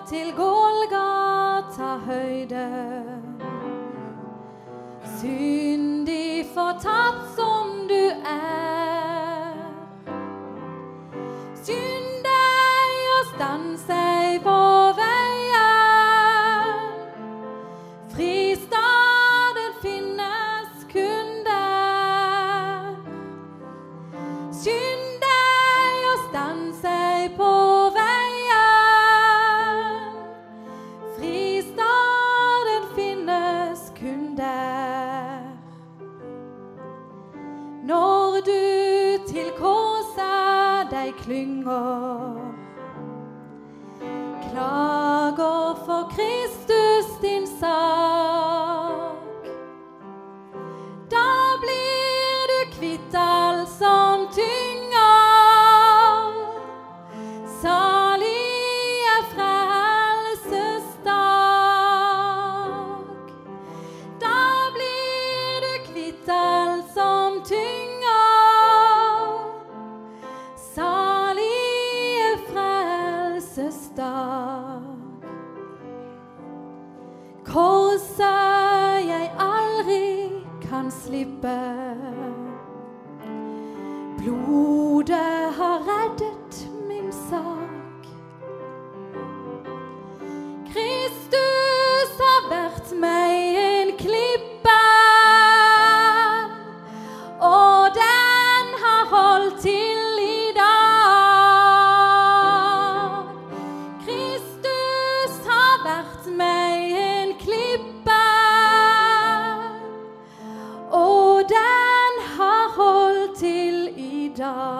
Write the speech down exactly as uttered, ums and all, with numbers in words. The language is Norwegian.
til Golgata høyde. Syndig fortapt som du er. Synd deg og stans deg på veien. Fristaden finnes kun der. Synd deg og stans deg på veien. Fristaden finnes kun der. Når du til korset deg klynger, klager for Kristus din sak, da blir du kvitt alt som tynger. Salig er frelsesdag. Da blir du kvitt alt som tynger. Salig er frelsesdag. Korset jeg aldri kan slippe. Blodet har reddet min sak. Kristus har vært meg en klippe, og den har holdt til i dag. Kristus har vært meg en klippe, og den har holdt til i dag.